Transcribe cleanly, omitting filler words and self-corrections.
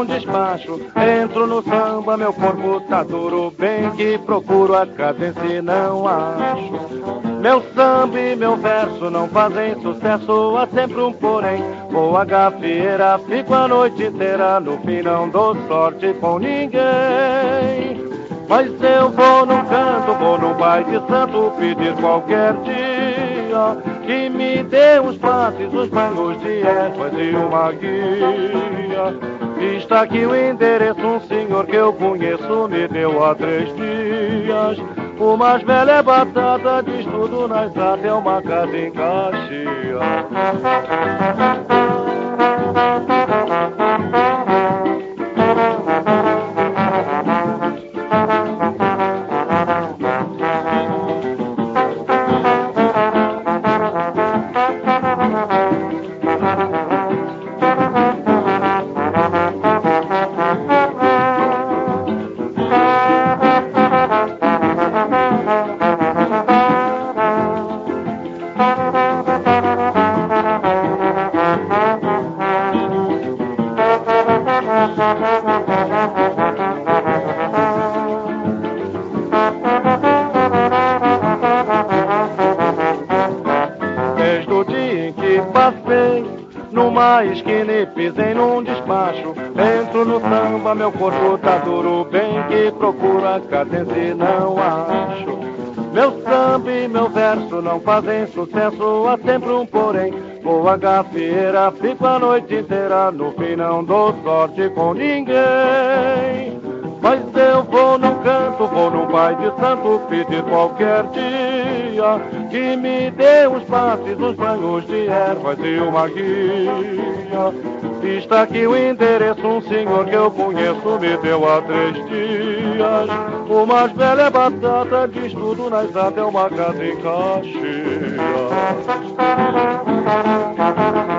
num despacho. Entro no samba, meu corpo tá duro, bem que procuro a cadência e não acho. Meu samba e meu verso não fazem sucesso, há sempre um porém. Vou à gafieira, fico a noite inteira, no fim não dou sorte com ninguém. Mas eu vou num canto, vou num baile de santo, pedir qualquer dia que me dê uns passes, uns pangos de ervas e uma guia. Está aqui o endereço, um senhor que eu conheço me deu há 3 dias. O mais velho é batata, diz tudo na exata, é uma casa em Caxias. Desde o dia em que passei numa esquina e pisei num despacho, entro no samba, meu corpo tá duro, bem que procuro a cadência e não acho. Meu samba e meu verso não fazem sucesso, há sempre um porém. Vou à gafieira, fico a noite inteira, no fim não dou sorte com ninguém. Mas eu vou num canto, vou num baile de santo, pedir qualquer dia que me dê uns passes, uns banhos de ervas e uma guia. Está aqui o endereço, um senhor que eu conheço me deu há 3 dias. O mais velho é batata, diz tudo na exata, é uma casa em Caxias.